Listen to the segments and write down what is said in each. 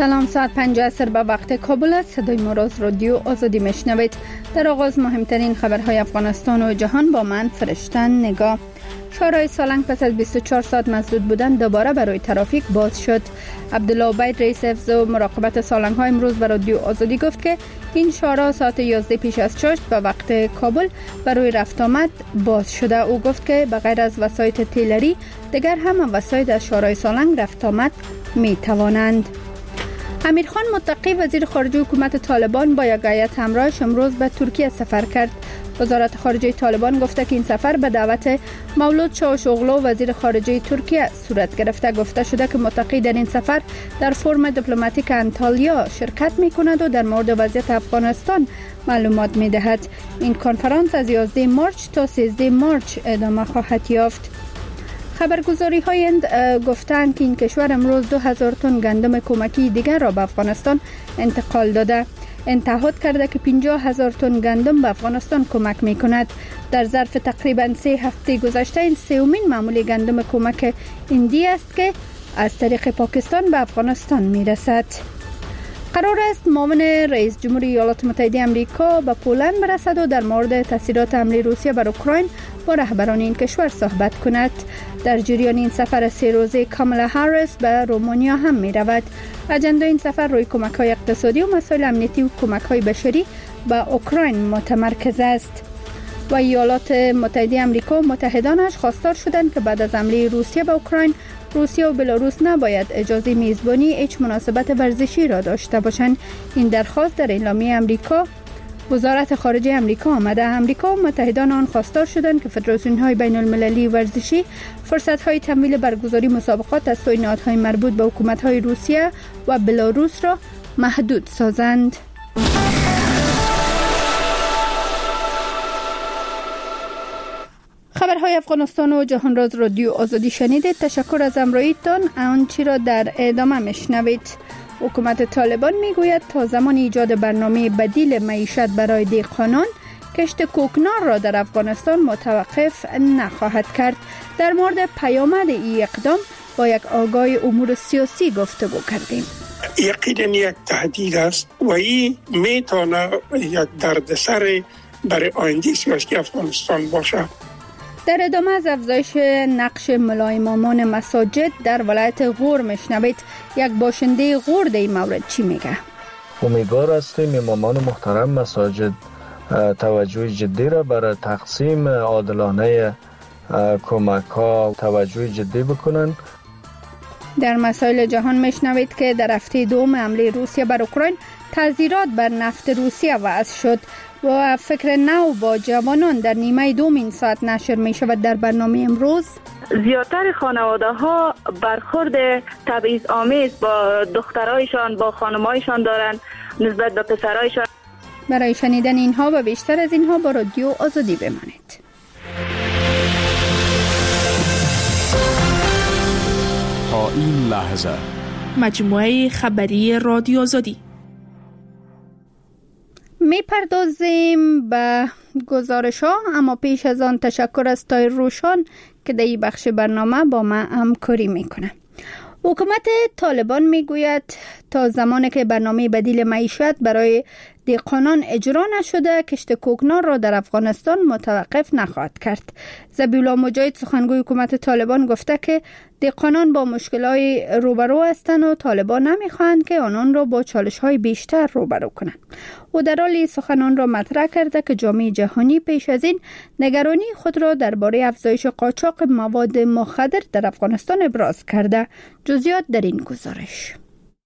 سلام، ساعت 5 عصر به وقت کابل است. صدای ما را از رادیو آزادی میشنوید. در آغاز مهمترین خبرهای افغانستان و جهان با من فرشتن نگاه. شورای سالنگ پس از 24 ساعت مسدود بودن دوباره برای ترافیک باز شد. عبدالله عبید رئیس حفظ و مراقبت سالنگ ها امروز به رادیو آزادی گفت که این شورا ساعت 11 پیش از 6 به وقت کابل برای رفت آمد باز شده. او گفت که بغیر از وسایط تیلری دیگر هم وسایط از شورای سالنگ رفت آمد می توانند. امیرخان متقی وزیر خارجه حکومت طالبان با یک هیئت همراهش امروز به ترکیه سفر کرد. وزارت خارجه طالبان گفته که این سفر به دعوت مولود چاوشوغلو وزیر خارجه ترکیه صورت گرفته. گفته شده که متقی در این سفر در فرم دیپلماتیک انتالیا شرکت می کند و در مورد وضعیت افغانستان معلومات می دهد. این کنفرانس از 11 مارچ تا 13 مارچ ادامه خواهد یافت. خبرگزاری های گفتند که این کشور امروز 2000 تن گندم کمکی دیگر را به افغانستان انتقال داده. تعهد کرده که 50,000 تن گندم به افغانستان کمک می کند. در ظرف تقریبا 3 هفته گذشته این سومین معمولی گندم کمک هندی است که از طریق پاکستان به افغانستان می رسد. قرار است معاون رئیس جمهور ایالات متحده آمریکا به پولند برسد و در مورد تاثیرات حمله روسیه بر اوکراین با رهبران این کشور صحبت کند. در جریان این سفر 3 روزه کامالا هریس به رومانیا هم می رود. اجنده این سفر روی کمک‌های اقتصادی و مسائل امنیتی و کمک‌های بشری به اوکراین متمرکز است. و ایالات متحده آمریکا و متحدانش خواستار شدند که بعد از حمله روسیه به اوکراین، روسیه و بلاروس نباید اجازه میزبانی هیچ مناسبت ورزشی را داشته باشند. این درخواست در اعلامیه آمریکا وزارت خارجه آمریکا آمده. آمریکا و متحدان آن خواستار شدند که فدراسیون‌های بین‌المللی ورزشی فرصت‌های تمویل برگزاری مسابقات از سوی نهادهای مربوط به حکومت‌های روسیه و بلاروس را محدود سازند. خبرهای افغانستان و جهان را از رادیو آزادی شنیدید. تشکر از همراهیتان. آنچه را در ادامه میشنوید. حکومت طالبان میگوید تا زمان ایجاد برنامه بدیل معیشت برای دهقانان، کشت کوکنار را در افغانستان متوقف نخواهد کرد. در مورد پیامد این اقدام با یک آگاه امور سیاسی گفتگو کردیم. یقینا یک تهدید است و این میتونه یک دردسر برای آینده سیاسی افغانستان باشه. در ادامه از افزایش نقش ملا امامان مساجد در ولایت غور میشنوید. یک باشنده غور در این مورد چی میگه؟ امیدوار هستیم امامان محترم مساجد توجه جدی را برای تقسیم عادلانه کمک ها توجه جدی بکنند. در مسائل جهان میشنوید که در هفته دوم حمله روسیه بر اوکراین تعزیرات بر نفت روسیه وضع شد و فکر نو با جوانان در نیمه دوم این ساعت نشر می شود. در برنامه امروز زیادتر خانواده ها برخورد تبعیض آمیز با دخترایشان با خانمایشان دارند نسبت به پسرایشان. برای شنیدن اینها و بیشتر از اینها با رادیو آزادی بمانید. تا این لحظه مجموعه خبری رادیو آزادی. میپردازیم به گزارش ها، اما پیش از آن تشکر از طاهر روشان که در این بخش برنامه با ما همکاری میکنه. حکومت طالبان میگوید تا زمانی که برنامه بدیل معیشت برای دهقانان اجرا نشده، کشت کوکنار را در افغانستان متوقف نخواهد کرد. ذبیحالله مجاهد سخنگوی حکومت طالبان گفته که دهقانان با مشکلات روبرو هستند و طالبان نمیخواهند که آنان را با چالش‌های بیشتر روبرو کنند. او در حالی سخنان را مطرح کرده که جامعه جهانی پیش از این نگرانی خود را درباره افزایش قاچاق مواد مخدر در افغانستان ابراز کرده. جزئیات در این گزارش.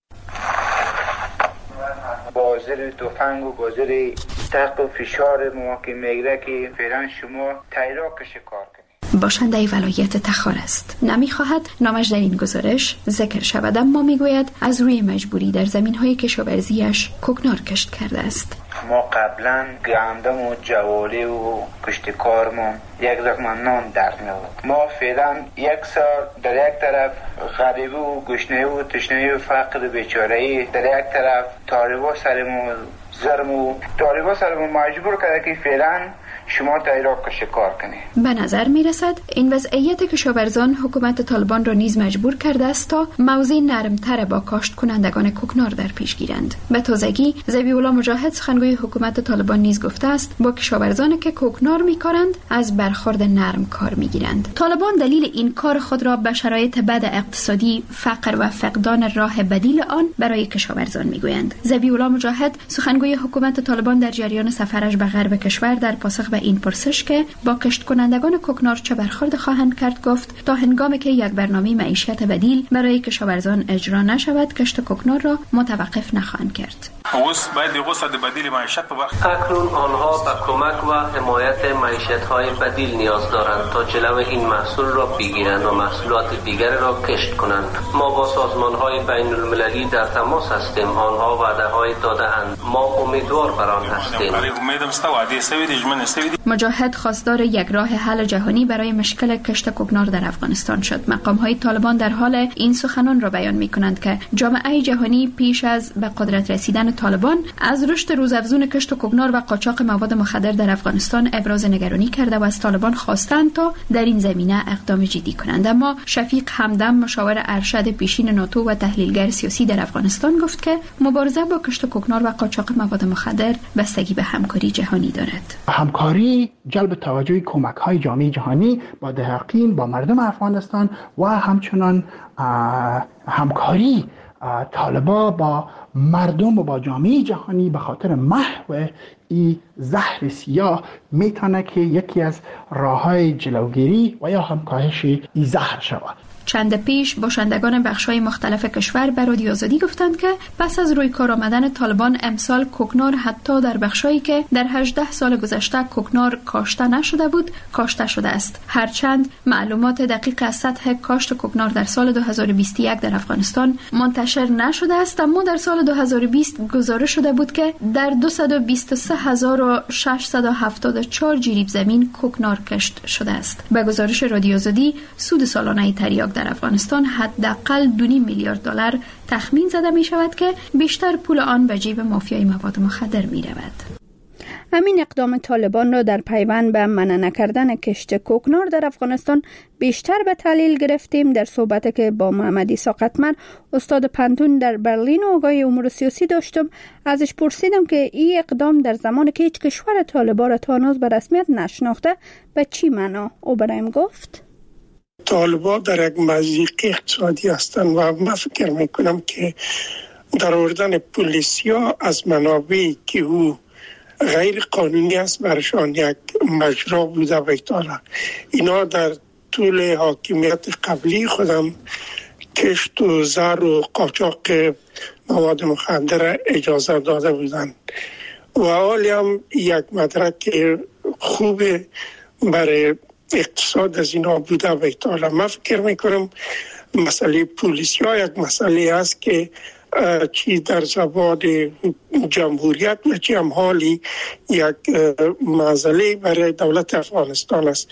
بازار تفنگ و بازار تق و فشار ما که میگره که فعلا شما تایراکش کار کنید. باشنده ولایت تخار است. نمیخواهد نامش در این گزارش ذکر شود، اما میگوید از روی مجبوری در زمینهای کشاورزیش کوکنار کشت کرده است. ما قبلا گندم و جواله و کشت کارمون یک زخم نان در میاد. ما فعلا یک سال در یک طرف غریبه و گشنه و تشنه و فقر بیچاره‌ای، در یک طرف طالبا سرمو مجبور کرده که فعلا شما در را کشتکار کنید. به نظر می رسد این وضعیت کشاورزان حکومت طالبان را نیز مجبور کرده است تا موضع نرمتر با کاشت کنندگان کوکنار در پیش گیرند. به تازگی ذبیح الله مجاهد سخنگوی حکومت طالبان نیز گفته است با کشاورزان که کوکنار می کارند از برخورد نرم کار می گیرند. طالبان دلیل این کار خود را به شرایط بد اقتصادی، فقر و فقدان راه بدیل آن برای کشاورزان می گویند. ذبیح الله مجاهد سخنگوی حکومت طالبان در جریان سفرش به غرب کشور در پاسخ به این پرسش که با کشت کنندگان کوکنار چه برخورد خواهند کرد گفت تا هنگامی که یک برنامه معیشت بدیل برای کشاورزان اجرا نشود کشت کوکنار را متوقف نخواهند کرد. اکنون آنها به کمک و حمایت معیشت‌های بدیل نیاز دارند تا جلو این محصول را بگیرند و محصولات دیگر را کشت کنند. ما با سازمان‌های بین‌المللی در تماس هستیم. آنها وعده‌های داده‌اند. ما امیدوار بر آن هستیم. مجاهد خواستار یک راه حل جهانی برای مشکل کشت کوکنار در افغانستان شد. مقام‌های طالبان در حال این سخنان را بیان می‌کنند که جامعه جهانی پیش از به قدرت رسیدن طالبان از رشد روزافزون کشت کوکنار و قاچاق مواد مخدر در افغانستان ابراز نگرانی کرده و از طالبان خواستند تا در این زمینه اقدام جدی کنند. اما شفیق همدم مشاور ارشد پیشین ناتو و تحلیلگر سیاسی در افغانستان گفت که مبارزه با کشت کوکنار و قاچاق مواد مخدر بستگی به همکاری جهانی دارد. همکاری جلب توجه کمک‌های جامعه جهانی با دهقین با مردم افغانستان و همچنان همکاری طالبان با مردم و با جامعه جهانی به خاطر محو این زهر سیاه میتونه که یکی از راه‌های جلوگیری و یا هم کاهش این زهر شود. چند پیش باشندگان بخش‌های مختلف کشور به رادیو آزادی گفتند که پس از روی کار آمدن طالبان امسال کوکنار حتی در بخش‌هایی که در 18 سال گذشته کوکنار کاشته نشده بود کاشته شده است. هرچند معلومات دقیق از سطح کاشت کوکنار در سال 2021 در افغانستان منتشر نشده است، اما در سال 2020 گزارش شده بود که در 223674 جریب زمین کوکنار کشت شده است. به گزارش رادیو آزادی سود سالانه تریاک در افغانستان حداقل 2.5 میلیارد دلار تخمین زده می شود که بیشتر پول آن به جیب مافیای مواد مخدر می رود. همین اقدام طالبان را در پیوند به منع نکردن کشت کوکنار در افغانستان بیشتر به تحلیل گرفتیم. در صحبتی که با محمد عیسی قطمر استاد پنتون در برلین و آگاه امور سیاسی داشتم، ازش پرسیدم که این اقدام در زمانی که هیچ کشور طالبان را تا هنوز به رسمیت نشناخته به چی معنا؟ او برایم گفت طالبان در یک مضیق اقتصادی هستند و من فکر میکنم که در آوردن پلیسیا از منابعی که او غیر قانونی است برشان یک مجرا بوده و ایتالا. اینا در طول حاکمیت قبلی خودم کشت و زر و قاچاق مواد مخدر اجازه داده بودند و حالی هم یک مدرک خوب برای اقتصاد از اینا بوده و ایتالا. من فکر میکنم مسئله پولیسیا یک مسئله است که چی در زبان جمهوریت و چی هم حالی یک مسئله برای دولت افغانستان است.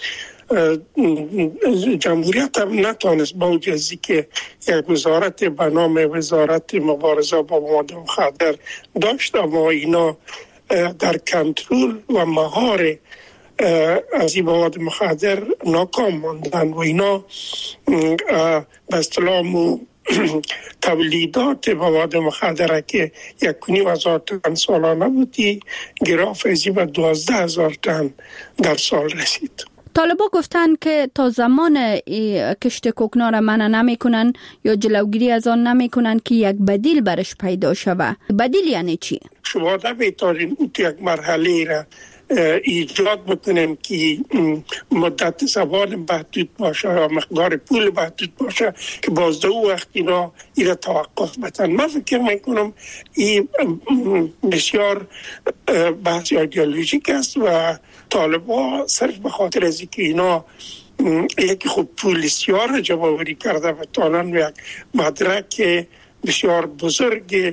جمهوریت هم نتانست با وجودی که یک وزارت به نام وزارت مبارزه با مواد مخدر داشت، اما اینا در کنترل و مهار از این مواد مخدر ناکام ماندن و اینا به اصطلاح تولیدات مواد مخدر که 1,500 تن سالانه بودی گراف ازی به 12,000 تن در سال رسید. طالبان گفتن که تا زمان کشت کوکنار منع نمیکنن یا جلوگیری از آن نمیکنن که یک بدیل برش پیدا شود. بدیل یعنی چی؟ شما نمیتونین یک مرحله را ایجاد بکنیم که مدت زمان محدود باشه یا مقدار پول محدود باشه که باز دو وقت اینا توقف بدن. من فکر میکنم این بسیار بحث ایدئولوژیک است و طالبان صرف به خاطر از اینکه اینا یکی خوب پولیسیا را جمع آوری کرده و طالبان یک مدرک بسیار بزرگ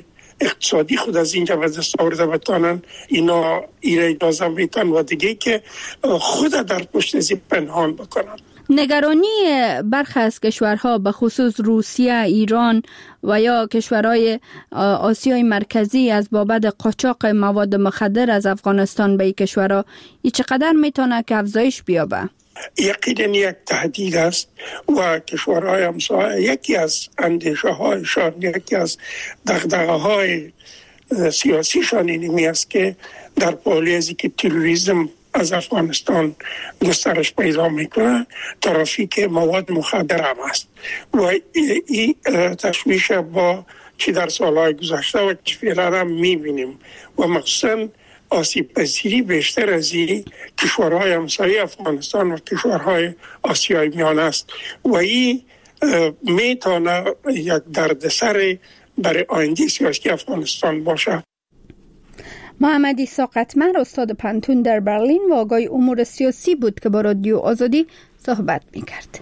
اقتصادی خود از اینجا به دست آورده بتانن اینا ایره اجازه میتن و دیگه که خود در پشت زیر پنهان بکنن. نگرانی برخی از کشورها به خصوص روسیه، ایران و یا کشورهای آسیای مرکزی از بابت قاچاق مواد مخدر از افغانستان به این کشورها ای چقدر میتونه که افزایش بیابه؟ یقینا یک تهدید است و کشورهای همسایه یکی از اندیشه هایشان، یکی از دغدغه های سیاسیشان اینمی است که در پالی ازی که تروریسم از افغانستان گسترش پیدا میکنه، ترافیک مواد مخدر هم است و این تشویش با چی در سالهای گذشته و چی فعلا هم میبینیم و مخصوصا آسیب پذیری بیشتر از این کشورهای همسایه افغانستان و کشورهای آسیای میانه است و این میتونه یک دردسر برای آینده سیاسی افغانستان باشه. محمد عیسی قطمر استاد پانتون در برلین و آگاه امور سیاسی بود که با رادیو آزادی صحبت میکرد.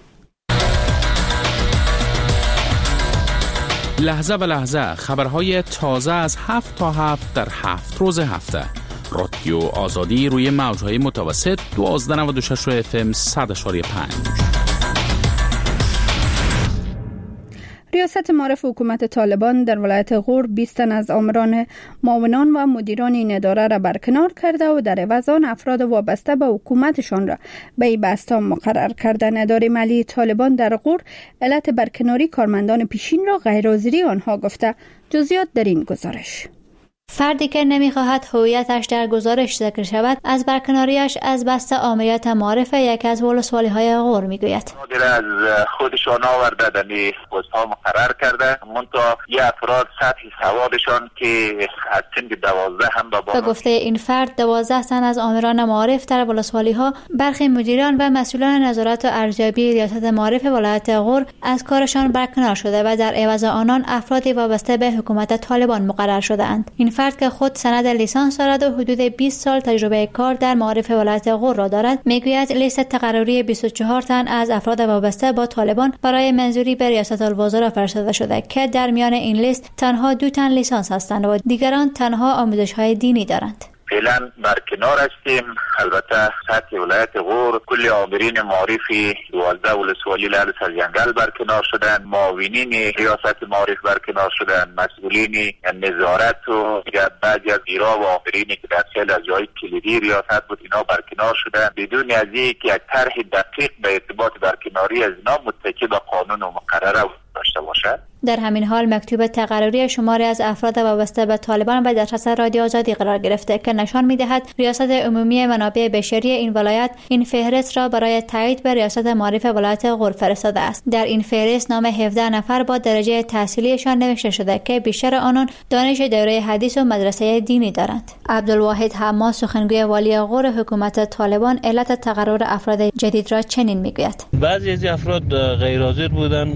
لحظه به لحظه خبرهای تازه از 7 تا 7 در 7 روز هفته. رادیو آزادی روی موجهای متوسط 1296 FM 100.5. ریاست معارف حکومت طالبان در ولایت غور 20 تن از آمران، معاونان و مدیران این اداره را برکنار کرده و در عوض آن افراد وابسته به حکومتشان را به این بسته مقرر کردن. اداره مالی طالبان در غور علت برکناری کارمندان پیشین را غیرحاضری آنها گفته. جزئیات در این گزارش. فردی که نمیخواهد هویتش در گزارش ذکر شود از برکناریش از بسته آمریت معارف یکی از ولسوالی‌های غور میگوید. مدیر از خودشان آورده دمی پست‌ها مقرر کرده، منتها یه افراد سطح سوادشان که از سن 12 هم به گفته این فرد 12 تن از آمران معارف در ولسوالی‌ها، برخی مدیران و مسئولان نظارت و ارزیابی ریاست معارف ولایت غور از کارشان برکنار شده و در عوض آنان افرادی وابسته به حکومت طالبان مقرر شده‌اند. این فرد که خود سند لیسانس دارد و حدود 20 سال تجربه کار در معارف ولایت غور را دارد، میگوید لیست تقرری 24 تن از افراد وابسته با طالبان برای منظوری به ریاست الوزراء فرستاده شده که در میان این لیست تنها 2 تن لیسانس هستند و دیگران تنها آموزش‌های دینی دارند. فعلا برکنار هستیم. البته سطح ولایت غور کل آمرین معارفی 12 ولسوالی لال سرجنگل برکنار شدن، معاونین ریاست معارف برکنار شدن، مسئولین نظارت و بعضی از ایرا و آمرینی که در خیلی از جای کلیدی ریاست بود اینا برکنار شدن بدون از اینکه یک طرح دقیق به ارتباط برکناری از اینا متکی به قانون و مقرره داشته باشد. در همین حال مکتوب تقرری شماری از افراد وابسته به طالبان به دسترس رادیو آزادی قرار گرفته که نشان می‌دهد ریاست عمومی منابع بشری این ولایت این فهرست را برای تایید به ریاست معارف ولایت غور فرستاده است. در این فهرست نام 17 نفر با درجه تحصیلیشان نوشته شده که بیشتر آنان دانش دوره حدیث و مدرسه دینی دارند. عبدالواحد حماد سخنگوی والی غور حکومت طالبان علت تقرر افراد جدید را چنین میگوید. بعضی از افراد غیر حاضر بودند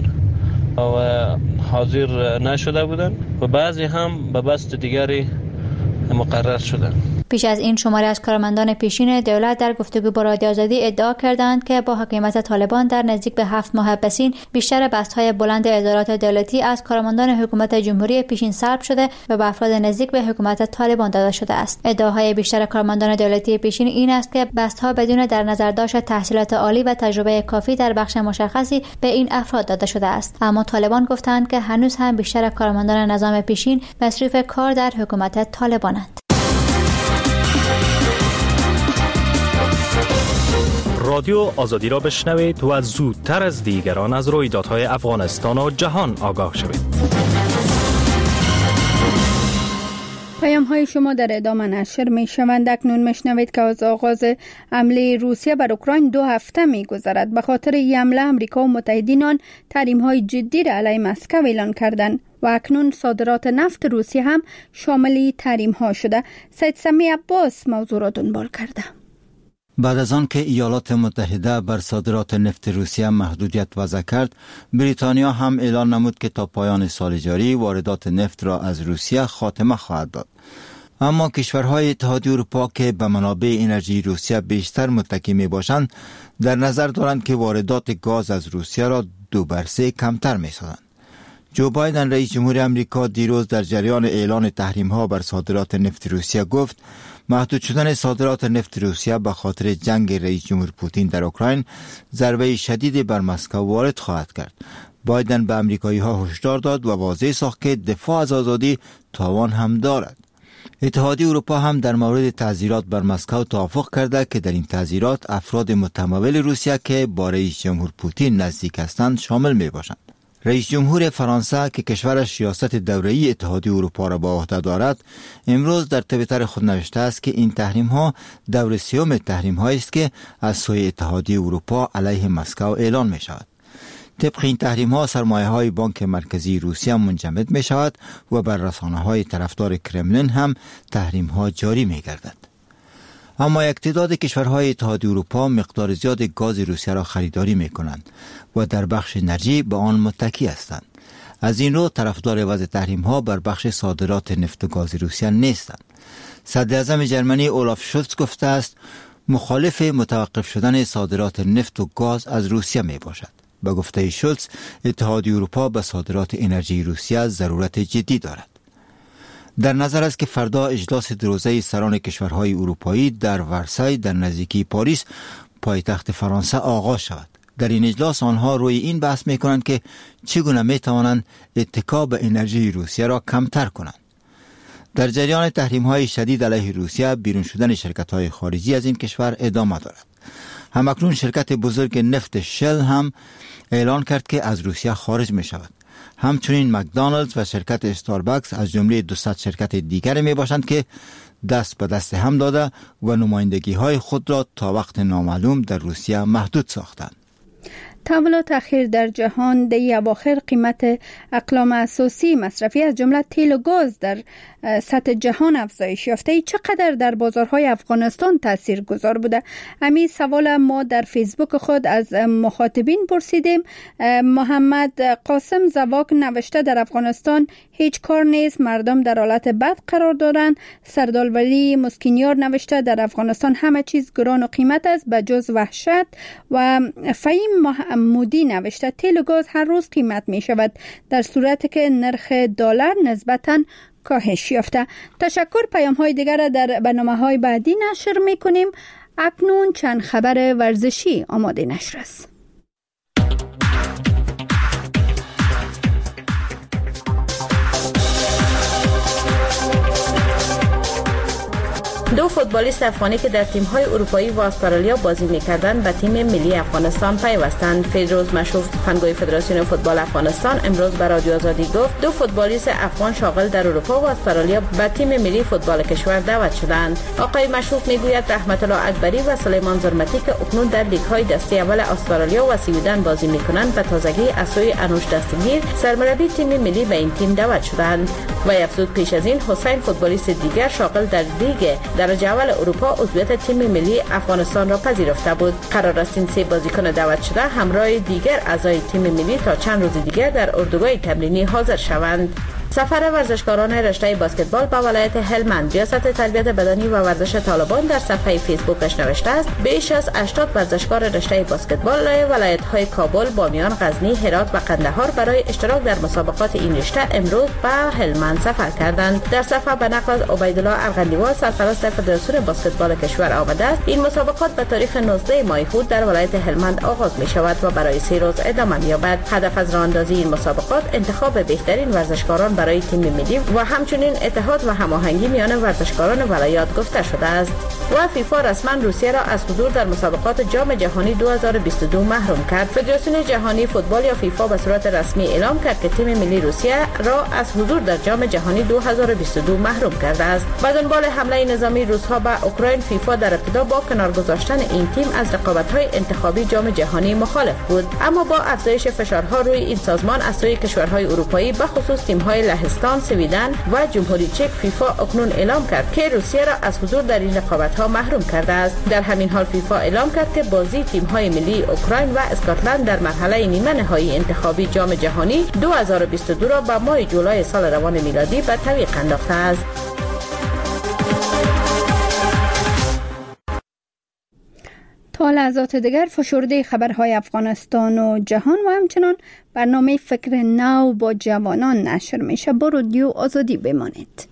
و حاضر نشده بودند و بعضی هم به بست دیگری مقرر شدند. پیش از این شماری از کارمندان پیشین دولت در گفتگو با رادیو آزادی ادعا کردند که با حکومت طالبان در نزدیک به 7 ماه پسین بیشتر بست‌های بلند ادارات دولتی از کارمندان حکومت جمهوری پیشین سلب شده و به افراد نزدیک به حکومت طالبان داده شده است. ادعاهای بیشتر کارمندان دولتی پیشین این است که بست‌ها بدون در نظر داشت تحصیلات عالی و تجربه کافی در بخش مشخصی به این افراد داده شده است. اما طالبان گفتند که هنوز هم بیشتر کارمندان نظام پیشین مصروف کار در حکومت طالبانند. رادیو آزادی را بشنوید و زودتر از دیگران از رویدادهای افغانستان و جهان آگاه شوید. پیام های شما در ادامه نشر می شوند. اکنون میشنوید که از آغاز حمله روسیه بر اوکراین 2 هفته می گذرد. به خاطر این حمله امریکا و متحدین آن تحریم های جدی را علیه مسکو اعلان کردند و اکنون صادرات نفت روسیه هم شامل تحریم ها شده. سید سمی عباس موضوع را دنبال کرده. بعد از آن که ایالات متحده بر صادرات نفت روسیه محدودیت وضع کرد، بریتانیا هم اعلان نمود که تا پایان سال جاری واردات نفت را از روسیه خاتمه خواهد داد. اما کشورهای اتحادیه اروپا که به منابع انرژی روسیه بیشتر متکی می باشند، در نظر دارند که واردات گاز از روسیه را 2 بر 3 کمتر می سازند. جو بایدن رئیس جمهور امریکا دیروز در جریان اعلان تحریم‌ها بر صادرات نفت روسیه گفت محدود شدن صادرات نفت روسیه به خاطر جنگ رئیس جمهور پوتین در اوکراین ضربه شدید بر مسکو وارد خواهد کرد. بایدن به امریکایی‌ها هشدار داد و واضح ساخت که دفاع از آزادی تاوان هم دارد. اتحادیه اروپا هم در مورد تعزیرات بر مسکو توافق کرده که در این تعزیرات افراد متمول روسیه که با رئیس جمهور پوتین نزدیک هستند شامل می باشند. رئیس جمهور فرانسه که کشورش سیاست دوره‌ای اتحادیه اروپا را با عهده دارد، امروز در توییتر خود نوشته است که این تحریم‌ها دور سوم تحریم‌هایی است که از سوی اتحادیه اروپا علیه مسکو اعلان می شود. طبق این تحریم‌ها سرمایه‌های بانک مرکزی روسیه منجمد می شود و بر رسانه‌های طرفدار کرملین هم تحریم‌ها جاری می گردد. اما یک تعداد کشورهای اتحادیه اروپا مقدار زیاد گاز روسیه را خریداری می کنند و در بخش انرژی به آن متکی هستند. از این رو طرفدار وضع تحریم‌ها بر بخش صادرات نفت و گاز روسیه نیستند. صدراعظم جرمنی اولاف شولز گفته است مخالف متوقف شدن صادرات نفت و گاز از روسیه می باشد. به گفته شولز اتحادیه اروپا به صادرات انرژی روسیه ضرورت جدی دارد. در نظر است که فردا اجلاس دوروزه سران کشورهای اروپایی در ورسای در نزدیکی پاریس پایتخت فرانسه آغاز شود. در این اجلاس آنها روی این بحث می کنند که چگونه می توانند اتکا به انرژی روسیه را کمتر کنند. در جریان تحریم‌های شدید علیه روسیه بیرون شدن شرکت‌های خارجی از این کشور ادامه دارد. همکنون شرکت بزرگ نفت شل هم اعلان کرد که از روسیه خارج می شود. همچنین مکدونالدز و شرکت استاربکس از جمله 200 شرکت دیگر می باشند که دست به دست هم داده و نمایندگی های خود را تا وقت نامعلوم در روسیه محدود ساختند. تحولات اخیر در جهان در اواخر قیمت اقلام اساسی مصرفی از جمله تیل و گاز در سطح جهان افزایش یافته. چقدر در بازارهای افغانستان تأثیر گذار بوده؟ همین سوال ما در فیسبوک خود از مخاطبین پرسیدیم. محمد قاسم زواک نوشته در افغانستان هیچ کار نیست، مردم در حالت بد قرار دارند. سردار ولی مسکینیار نوشته در افغانستان همه چیز گران و قیمت است به جز وحشت. و فهیم محمودی نوشته تیل و گاز هر روز قیمت می شود در صورتی که نرخ دلار نسبتاً کاهش یافته. تشکر. پیام های دیگر را در برنامه های بعدی نشر می کنیم. اکنون چند خبر ورزشی آماده نشر است. دو فوتبالیست افغانی که در تیم‌های اروپایی و استرالیا بازی می‌کردند به تیم ملی افغانستان پیوستند. فیروز مشوف سخنگوی فدراسیون فوتبال افغانستان امروز به رادیو آزادی گفت دو فوتبالیست افغان شاغل در اروپا و استرالیا به تیم ملی فوتبال کشور دعوت شدند. آقای مشوف میگوید رحمت الله اکبری و سلیمان زرمتی که اکنون در لیگ‌های دسته اول استرالیا و سویدن بازی می‌کنند به تازگی از سوی انوش دستگیر سرمربی تیم ملی به این تیم دعوت شدند. و افزود پیش از این حسین فوتبالیست دیگر شاغل در لیگ درجه اول اروپا عضویت تیم ملی افغانستان را پذیرفته بود. قرار است این سه بازیکن دعوت شده همراه دیگر اعضای تیم ملی تا چند روز دیگر در اردوگاه تمرینی حاضر شوند. سفر ورزشکاران رشته بسکتبال به ولایت هلمند. ریاست تربیت بدنی و ورزش طالبان در صفحه فیسبوکش نوشته است بیش از 80 ورزشکار رشته بسکتبال ولایت‌های کابل، بامیان، غزنی، هرات و قندهار برای اشتراک در مسابقات این رشته امروز به هلمند سفر کردند. در صفحه به نقل از عبیدالله ارغندیوال سرپرست فدراسیون بسکتبال کشور آمده است این مسابقات به تاریخ 19 ماه خود در ولایت هلمند آغاز می شود و برای 3 روز ادامه می‌یابد. هدف از راه‌اندازی این مسابقات انتخاب بهترین ورزشکاران برای تیم ملی و همچنین اتحاد و هماهنگی میان ورزشکاران ولایات گفته شده است. و فیفا رسما روسیه را از حضور در مسابقات جام جهانی 2022 محروم کرد. فدراسیون جهانی فوتبال یا فیفا به صورت رسمی اعلام کرد که تیم ملی روسیه را از حضور در جام جهانی 2022 محروم کرده است. به دنبال حمله نظامی روس‌ها به اوکراین فیفا در ابتدا با کنار گذاشتن این تیم از رقابت‌های انتخابی جام جهانی مخالف بود، اما با افزایش فشارها روی این سازمان از سوی کشورهای اروپایی به خصوص تیم‌های لهستان، سویدن و جمهوری چک فیفا اکنون اعلام کرد که روسیه را از حضور در این رقابت‌ها محروم کرده است. در همین حال فیفا اعلام کرد که بازی تیم‌های ملی اوکراین و اسکاتلند در مرحله نیمه نهایی انتخابی جام جهانی 2022 را به ماه جولای سال روان میلادی به تعویق انداخته است. تا لحظات دیگر فشرده خبرهای افغانستان و جهان و همچنان برنامه فکر نو با جوانان نشر میشه. با رادیو آزادی بمانید.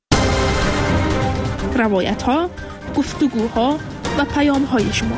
روایت ها، گفتگوها و پیام های شما.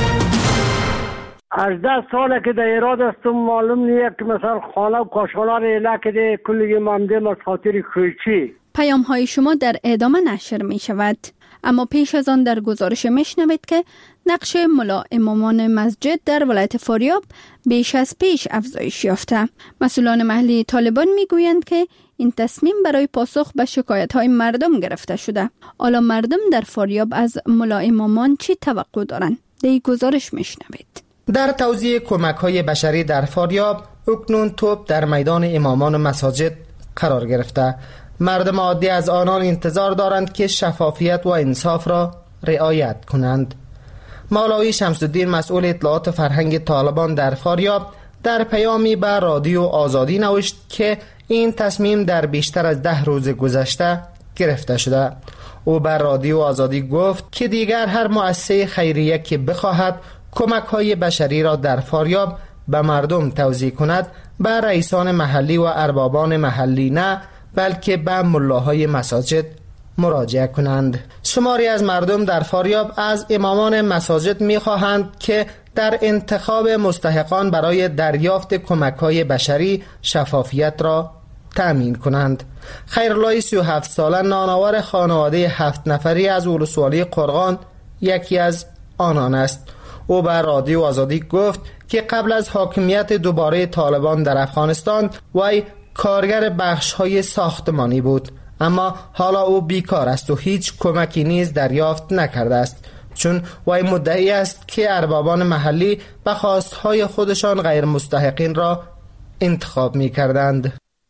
18 ساله که در ایراد هستم، معلوم نیست که مثلا خانه و کاشخانه رو اله کده کلی مامدیم از خاطر کوچی. پیام های شما در ادامه نشر می شود. اما پیش از آن در گزارش میشنوید که نقش ملا امامان مسجد در ولایت فاریاب بیش از پیش افزایش یافته. مسئولان محلی طالبان میگویند که این تصمیم برای پاسخ به شکایت‌های مردم گرفته شده. حالا مردم در فاریاب از ملا امامان چی توقع دارند؟ در این گزارش میشنوید. در توزیع کمک‌های بشری در فاریاب اکنون توپ در میدان امامان مساجد قرار گرفته. مردم عادی از آنان انتظار دارند که شفافیت و انصاف را رعایت کنند. مولوی شمس الدین مسئول اطلاعات فرهنگ طالبان در فاریاب در پیامی به رادیو آزادی نوشت که این تصمیم در بیشتر از 10 روز گذشته گرفته شده. او بر رادیو آزادی گفت که دیگر هر مؤسسه خیریه که بخواهد کمک‌های بشری را در فاریاب به مردم توزیع کند به رئیسان محلی و اربابان محلی نه، بلکه به ملاهای مساجد مراجعه کنند. شماری از مردم در فاریاب از امامان مساجد می‌خواهند که در انتخاب مستحقان برای دریافت کمک‌های بشری شفافیت را تأمین کنند. خیرالله 37 ساله نانآور خانواده 7 نفری از ولسوالی قرغان یکی از آنان است. او بر رادیو آزادی گفت که قبل از حاکمیت دوباره طالبان در افغانستان وی کارگر بخش‌های ساختمانی بود، اما حالا او بیکار است و هیچ کمکی نیز دریافت نکرده است، چون وی مدعی است که اربابان محلی به خواستهای خودشان غیر مستحقین را انتخاب می‌کردند.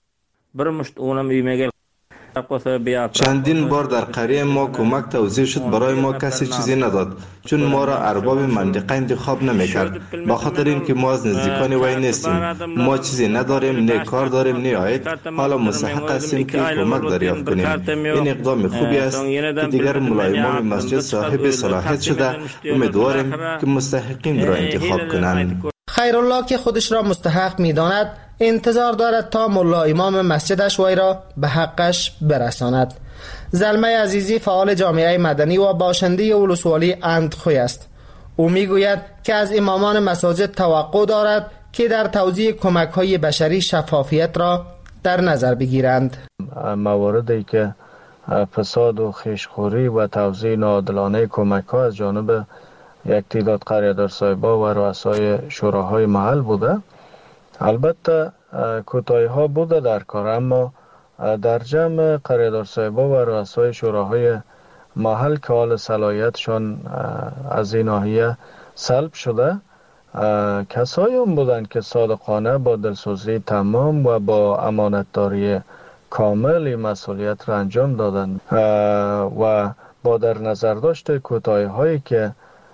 چندین بار در قریه ما کمک توزیع شد، برای ما کسی چیزی نداد، چون ما را ارباب منطقه انتخاب نمیکرد. با خاطر اینکه ما از نزدیکان وی نیستیم، ما چیزی نداریم، نه کار داریم نه عاید، حالا مستحق هستیم که کمک دریافت کنیم. این اقدام خوبی است که دیگر ملا امام مسجد صاحب صلاحیت شده. امیدواریم که مستحقین را انتخاب کنند. خیرالله که خودش را مستحق می‌داند انتظار دارد تا ملا امام مسجدش وی را به حقش برساند. زلمه عزیزی فعال جامعه مدنی و باشنده ولسوالی اندخوی است. او میگوید که از امامان مساجد توقع دارد که در توزیع کمک‌های بشری شفافیت را در نظر بگیرند. مواردی که فساد و خیشخوری و توزیع ناعادلانه کمک‌ها از جانب یک تعداد قریه‌دار صاحبا و رؤسای شوراهای محل بوده، البته کوتاهی‌ها بوده در کار، اما در جمع قریه‌دار صاحبا و رؤسای شوراهای محل که حال صلاحیتشان از این ناحیه سلب شده، کسایی هم بودند که صادقانه با دلسوزی تمام و با امانتداری کامل این مسئولیت را انجام دادند و با در نظر داشت کوتاهی‌هایی که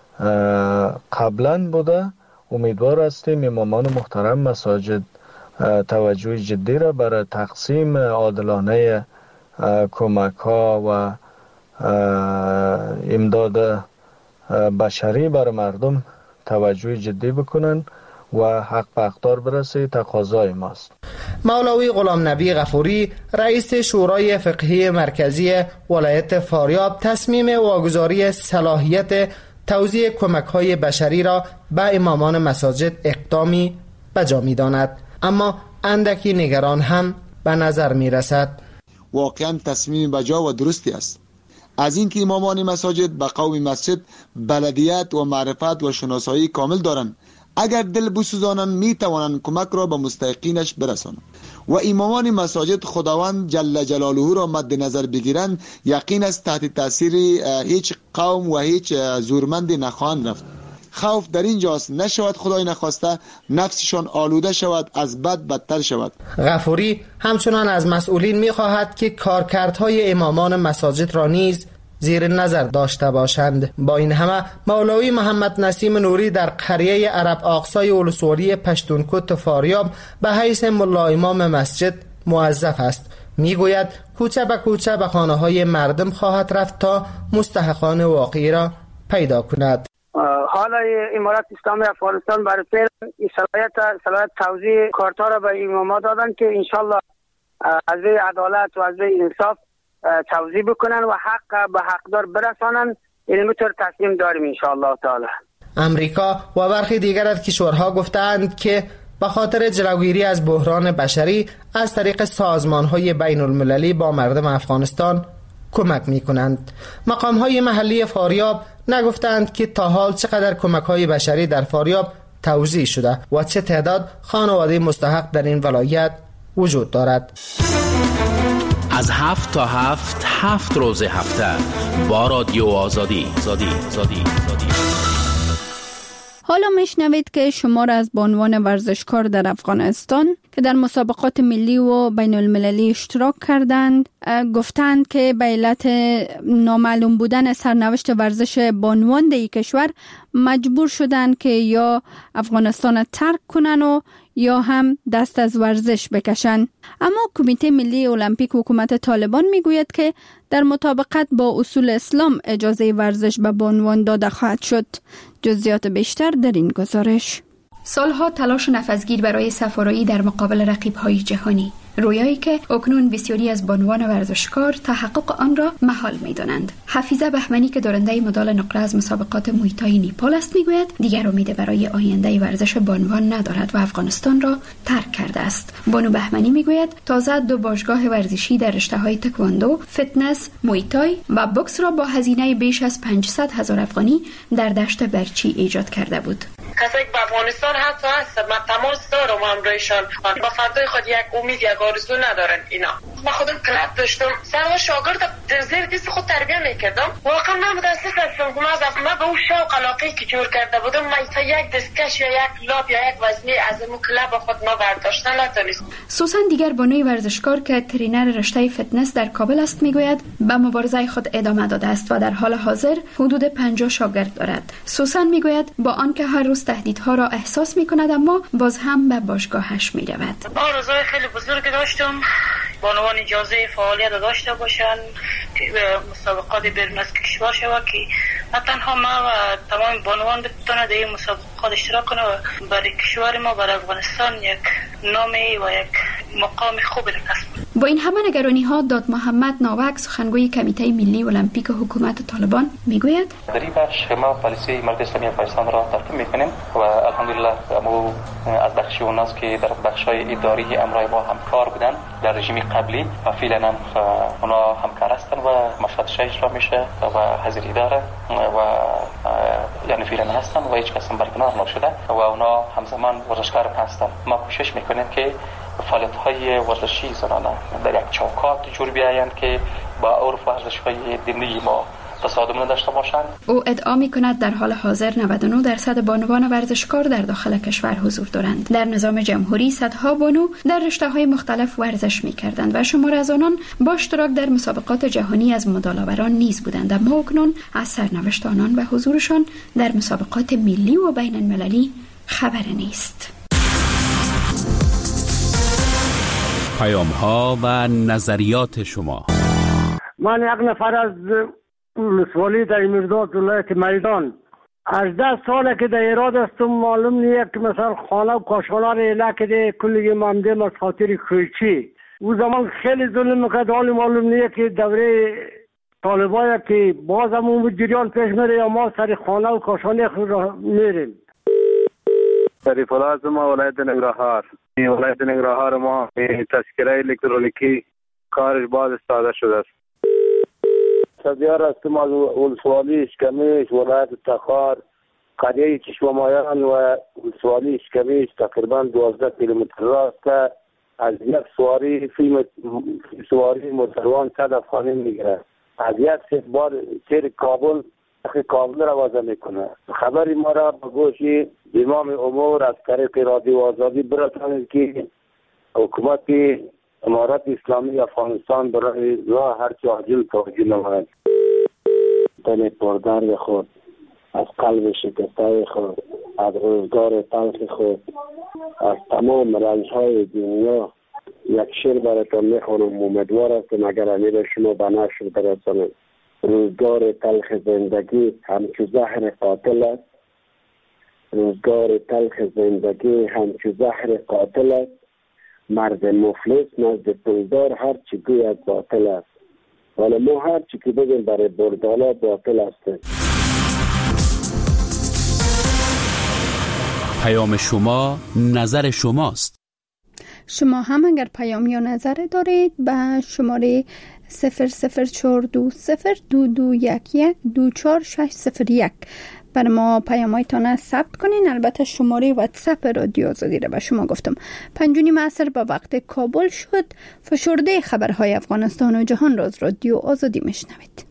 قبلا بوده، امیدوار هستیم امامان محترم مساجد توجه جدی را برای تقسیم عادلانه کمک ها و امداد بشری برای مردم توجه جدی بکنن و حق به اقدار برسه تقاضای ماست. مولوی غلام نبی غفوری رئیس شورای فقهی مرکزی ولایت فاریاب تصمیم واگذاری صلاحیت توزیع کمک‌های بشری را به امامان مساجد اقدامی بجا می‌داند، اما اندکی نگران هم به نظر می‌رسد. واقعاً تصمیم بجا و درستی است. از اینکه امامان مساجد به قوم مسجد بلدیت و معرفت و شناسایی کامل دارند، اگر دل بسوزانند می‌توانند کمک را به مستحقینش برسانند و امامان مساجد خداوند جل جلاله را مد نظر بگیرند، یقین است تحت تاثیر هیچ قوم و هیچ زورمند نخواهند رفت. خوف در اینجاست نشود خدای نخواسته نفسشان آلوده شود، از بد بدتر شود. غفوری همچنان از مسئولین می‌خواهد که کارکردهای امامان مساجد را نیز زیر نظر داشته باشند. با این همه مولوی محمد نسیم نوری در قریه عرب آقصای ولسوالی پشتونکوت فاریاب به حیث ملا امام مسجد موظف است. میگوید کوچه به کوچه به خانه‌های مردم خواهد رفت تا مستحقان واقعی را پیدا کند. حال امارت اسلامی افغانستان برای فعل صلاحیت توزیع کارتا را به اماما دادن که انشالله از روی عدالت و از روی انصاف توزیع بکنن و حق به حقدار برسانن. این طور تصمیم داریم انشالله تعالی. امریکا و برخی دیگر از کشورها گفتند که به خاطر جلوگیری از بحران بشری از طریق سازمان‌های بین‌المللی با مردم افغانستان کمک می‌کنند. مقام‌های محلی فاریاب نگفتند که تا حال چقدر کمک‌های بشری در فاریاب توزیع شده و چه تعداد خانواده مستحق در این ولایت وجود دارد. از 7 تا 7 روز هفته با رادیو آزادی. حالا میشنوید که شمار از بانوان ورزشکار در افغانستان که در مسابقات ملی و بین المللی اشتراک کردند گفتند که به علت نامعلوم بودن سرنوشت ورزش بانوان در کشور مجبور شدند که یا افغانستان ترک کنن و یا هم دست از ورزش بکشن. اما کمیته ملی المپیک حکومت طالبان میگوید که در مطابقت با اصول اسلام اجازه ورزش به بانوان داده خواهد شد. جزئیات بیشتر در این گزارش. سالها تلاش نفسگیر برای سفارایی در مقابل رقیب‌های جهانی، رویایی که اکنون بسیاری از بانوان ورزشکار تحقق آن را محال می‌دانند. حفیظه بهمنی که دارنده مدال نقره از مسابقات مویتای نیپال است میگوید دیگر امید برای آینده ورزش بانوان ندارد و افغانستان را ترک کرده است. بانو بهمنی میگوید تازه 2 باشگاه ورزشی در رشته‌های تکواندو، فتنس، مویتای و بوکس را با هزینه بیش از 500,000 افغانی در دشت برچی ایجاد کرده بود. کسایی که به افغانستان حتی هست من تماس دارم همراهشان با فردای خود یک امید یک آرزو ندارن. اینا من خودم کلاب داشتم سرها شاگرد در زیر دست خود تربیه میکردم. واقعا من متاسف هستم که من به اون شوق علاقه که جور کرده بودم من تا یک دستکش یا یک لاب یا یک وزنی از اون کلاب خود ما برداشتن نتونست. سوسن دیگر بانوی ورزشکار که ترینر رشته فتنس در کابل است میگوید به مبارزه خود ادامه داده است و در حال حاضر حدود 50 شاگرد دارد. سوسن میگوید با آنکه هر روز تهدیدها را احساس میکند اما باز هم به باشگاهش میرود. آرزوی خیلی بزرگ داشتم بانوان اجازه فعالیت داشته باشند که مسابقات بیرون از کشور شود که نه تنها ما و تمام بانوان بتونه در این مسابقات اشتراک کنه و برای کشور ما برای افغانستان یک نامی و یک مقام خوب کسب. با این همه نگرانی ها داد محمد ناوک سخنگوی کمیته ملی المپیک حکومت طالبان میگوید در این بخش ما پالیسی مرکز اسلامی افغانستان را ترتیب میکنیم و الحمدلله ما از بخش اوناست که در بخش‌های اداری امرای ما همکار بودن در رژیم قبلی و فعلا هم اونا همکار هستن و مشورتش اجرا میشه و حاضری داره و یعنی فعلا هستن و هیچ کس هم برکنار نشده و اونا همزمان ورزشکار هستن. ما کوشش میکنیم که فعالیت‌های ورزشی زنانه در یک چوکات جور بیایند که با عرف ورزش‌های دینی ما تصادم نداشته باشند. او ادعا می‌کند در حال حاضر 99% بانوان ورزشکار در داخل کشور حضور دارند. در نظام جمهوری صدها بانو در رشته‌های مختلف ورزش می‌کردند و شمار از آنان با اشتراک در مسابقات جهانی از مدال‌آوران نیز بودند، اما اکنون از سرنوشت آنان و حضورشان در مسابقات ملی و بین المللی خبری نیست. پیام‌ها و نظریات شما. من یک نفر از ولسوالی در مرداد ولایت میدان 18 ساله که در ایراد هستم. معلوم نیست که مثلا خانه و کاشانه را که کلی مامدم از خاطر کوچی او زمان خیلی ظلم میکرد. حالی معلوم نیست که دوره طالبایی که باز هم اون جریان پیش میره یا ما سر خانه و کاشانه خود را میریم. شریف الله از ما ولایت ننگرهار. ولایت ننگرهار ما تذکره الکترونیکی کارش باز استفاده شده است. سبیار هستم از ولسوالی اشکمیش ولایت تخار قریه چشمامایان و ولسوالی اشکمیش تقریبا 12 کیلومتر راست از یک سواری موتروان 100 افغانی میگیره. از یک بار سیر کابل را وضع میکنه. خبری ما را به گوش امام امور از طریق رادیو آزادی برسانید که حکومت امارت اسلامی افغانستان برای راه هرچی عاجل توجه نماید. دل پردرد خود، از قلب شکسته خود، از روزگار تلخ خود، از تمام رنج‌های دنیا یک شعر براتون میخوانم. امیدوار هستم اگر امیر شما به نشر برسانید. روزگار تلخ زندگی همچو زهر قاتل است، روزگار تلخ زندگی همچو زهر قاتل است. مرد مفلس نزد پولدار هر چی گوید باطل است. ولی ما هر چی که بگیم برای بردالا باطل است. پیام شما نظر شماست. شما هم اگر پیام یا نظر دارید به شماره 004202211240601 بر ما پیامایتان ثبت کنین. البته شماره واتساپ رادیو آزادی را به شما گفتم. 5 عصر به وقت کابل شد. فشرده خبرهای افغانستان و جهان را از رادیو آزادی میشنوید.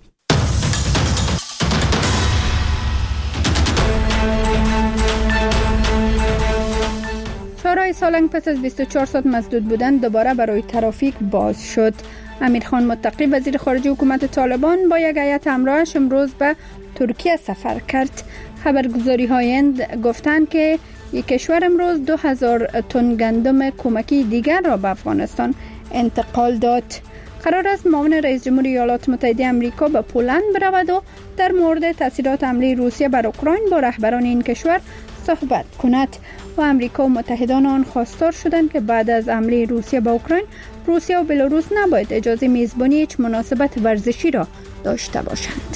شورای سالنگ پس از 24 ساعت مسدود بودن دوباره برای ترافیک باز شد. امیرخان متقی وزیر خارجه حکومت طالبان با یک هیئت همراهش امروز به ترکیه سفر کرد. خبرگزاری های گفتند که یک کشور امروز 2000 تن گندم کمکی دیگر را به افغانستان انتقال داد. قرار است معاون رئیس جمهور ایالات متحده آمریکا به پولند برود و در مورد تاثیرات حمله روسیه بر اوکراین با رهبران این کشور صحبت کند و آمریکا و متحدان آن خواستار شدند که بعد از حمله روسیه به اوکراین، روسیه و بلاروس نباید اجازه میزبانی هیچ مناسبت ورزشی را داشته باشند.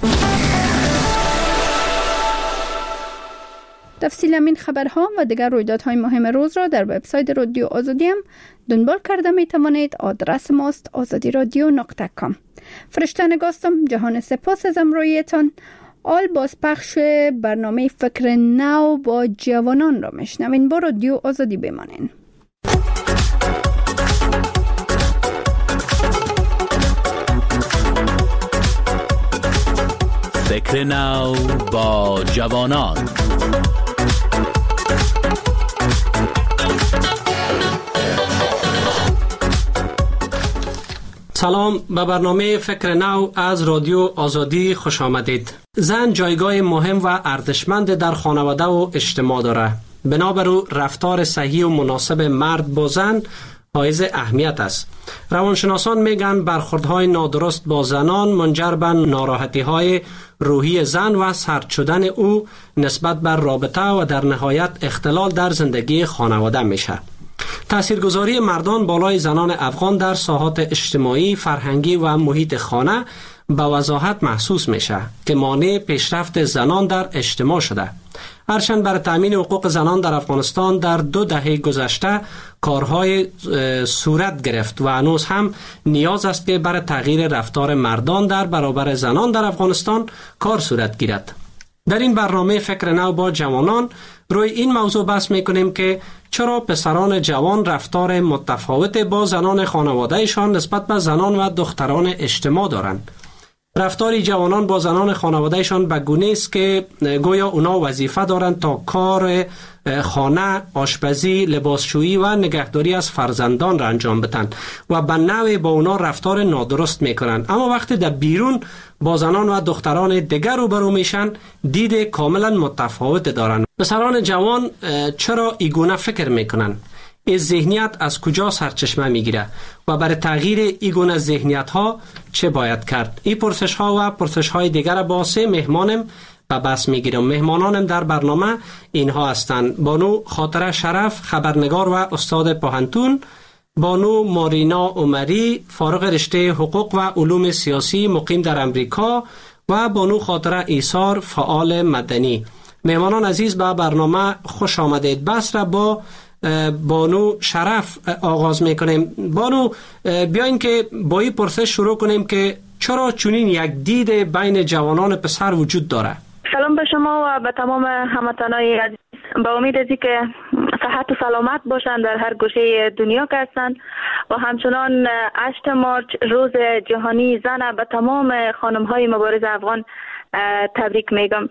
تفصیل این خبرها و دیگر رویدادهای مهم روز را در وبسایت رادیو آزادی هم دنبال کرده می توانید. آدرس ماست azadiradio.com. فرشته نگاستم. جهان سپاس از همراهیتان. آل بازپخش برنامه فکر نو با جوانان را میشنوین. با رادیو آزادی بمانین. فکر نو با جوانان. سلام، به برنامه فکر نو از رادیو آزادی خوش آمدید. زن جایگاه مهم و ارزشمند در خانواده و اجتماع داره. بنابراین رفتار صحیح و مناسب مرد با زن حائز اهمیت است. روانشناسان میگن برخوردهای نادرست با زنان منجر به ناراحتی‌های روحی زن و سرد شدن او نسبت بر رابطه و در نهایت اختلال در زندگی خانواده میشه. تاثیرگذاری مردان بالای زنان افغان در ساحات اجتماعی، فرهنگی و محیط خانه به وضاحت محسوس میشه که مانع پیشرفت زنان در اجتماع شده. هرچند برای تامین حقوق زنان در افغانستان در 2 دهه گذشته کارهای صورت گرفت و هنوز هم نیاز است که برای تغییر رفتار مردان در برابر زنان در افغانستان کار صورت گیرد. در این برنامه فکر نو با جوانان روی این موضوع بحث میکنیم که چرا پسران جوان رفتار متفاوت با زنان خانوادهشان نسبت به زنان و دختران اجتماع دارند. رفتار جوانان با زنان خانوادهشان به گونه است که گویا اونا وظیفه دارند تا کار خانه، آشپزی، لباسشویی و نگهداری از فرزندان را انجام بدن و به نوعی با اونا رفتار نادرست میکنند. اما وقتی در بیرون با زنان و دختران دیگر روبرو میشن دید کاملا متفاوت دارند. پسران جوان چرا ایگونه فکر میکنن؟ این ذهنیت از کجا سرچشمه میگیره و برای تغییر ایگونه ذهنیت ها چه باید کرد؟ این پرسش ها و پرسش های دیگر با 3 مهمانم به بحث میگیرم. مهمانانم در برنامه اینها هستند: بانو خاطره شرف، خبرنگار و استاد پوهنتون; بانو مارینا عمری، فارغ رشته حقوق و علوم سیاسی، مقیم در امریکا; و بانو خاطره ایثار، فعال مدنی. مهمانان عزیز به برنامه خوش آمدید. بحث را با بانو شرف آغاز میکنیم. بانو، بیاین که با این پرسش شروع کنیم که چرا چنین یک دید بین جوانان پسر وجود داره؟ سلام به شما و به تمام هموطنای عزیز. با امید از که صحت و سلامت باشند در هر گوشه دنیا که هستند و همچنان 8 مارچ روز جهانی زن به تمام خانم‌های مبارز افغان تبریک میگم.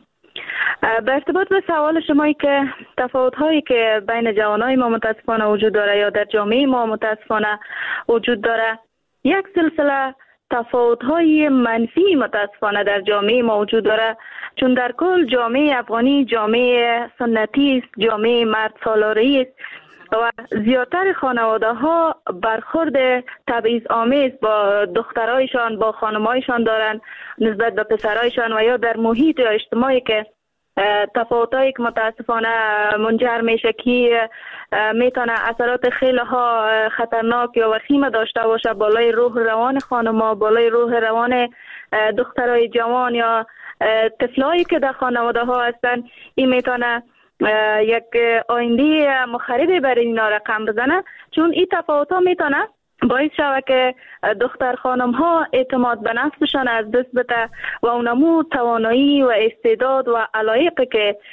به ارتباط به سوال شمایی که تفاوت‌هایی که بین جوانای ما متاسفانه وجود داره یا در جامعه ما متاسفانه وجود داره، یک سلسله تفاوت‌های منفی متاسفانه در جامعه ما وجود داره، چون در کل جامعه افغانی جامعه سنتی است، جامعه مرد سالاری است و زیادتر خانواده ها برخورد تبعیض آمیز با دخترایشان، با خانمایشان دارند نسبت به پسرایشان و یا در محیط یا اجتماعی که تفاوتایی که متاسفانه منجر میشه که میتونه اثرات خیلی ها خطرناک یا وخیم داشته باشه بالای روح روان خانم‌ها، بالای روح روان دخترای جوان یا طفلایی که در خانواده ها هستن. این میتونه یک آینده مخربی برای اینا رقم بزنه، چون این تفاوت ها میتونه باعث شود که دختر خانم ها اعتماد به نفسشان از دست بده و اونمو توانایی و استعداد و علایقی که